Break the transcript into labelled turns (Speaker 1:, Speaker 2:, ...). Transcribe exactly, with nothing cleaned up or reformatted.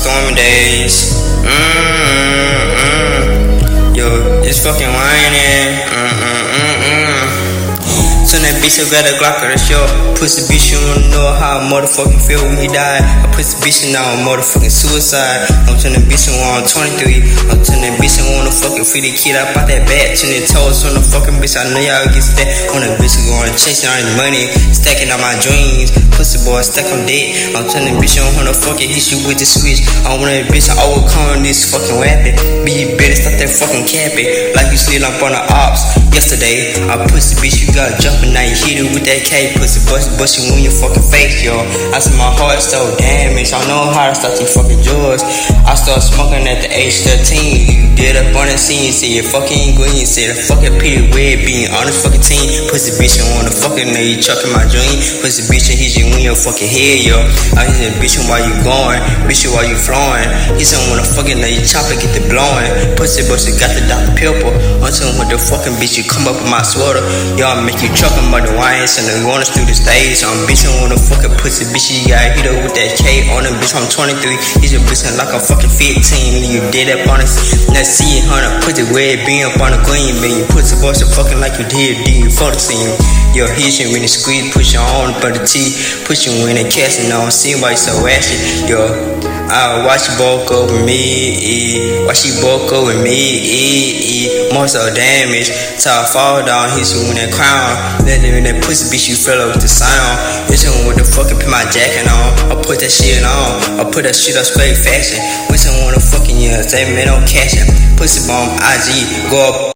Speaker 1: stormy days. Mm-mm-mm. Yo, it's fucking raining. Mm-mm-mm-mm. Turn that bitch up, got a Glock at the show. Pussy bitch, you don't know how I motherfucking feel when he died. I pussy bitch and now I'm motherfucking suicide. I'm turning bitch on twenty-three. I'm turning bitch and wanna fucking free the kid up out that bat. Turning toes on the fucking bitch, I know y'all get stacked. On the bitch going chasing all this money, stacking all my dreams. Pussy boy stack on deck. I'm turning bitch on wanna fucking hit you with the switch. I want that bitch, I overcome this fucking weapon. Be better, stop that fucking capping. Like you slid up on the ops yesterday. I pussy bitch, you got jumping, now you hit it with that K. Pussy bust, bust you in your fucking face, yo. I said my heart so damaged, I know how to stop these fucking drugs. I started smoking at the age thirteen. You did up on the scene, say you fucking green, say the fucking P red being on this fucking team. Pussy bitch, I wanna fucking know you chucking my dream. Pussy bitch, I hit you in your fucking head, yo. I hit that bitch while you going, bitch while you flowing. He said wanna fucking know you chopper, get the blowing. Pussy bust, got the Doctor Pepper. Until with the fucking bitch, you come up with my sweater. Y'all make you trucking by the wines and they want us through the stage. I'm bitch, I wanna fucking pussy bitch, you got hit up with that K on him, bitch. I'm twenty-three. He's a bitch like I'm fucking fifteen. And you did up on us. Now see it, honey, pussy red being up on the green, man. You pussy bust fucking like you did, D for the scene. Yo, hit you in the squeeze, push you on but the T, push you in the cast and I don't see why you so ashy. Yo, I watch you bulk over me, e, watch you bulk over me, e, e, more so damage. Till I fall down, hit you in that crown. Let them in that pussy bitch, you fell up with the sound. Hit you with the fucking put my jacket on. I put that shit on. I put that shit on straight fashion. Wish I wanna fucking yeah, say man, no cashing. Pussy bomb I G, go up.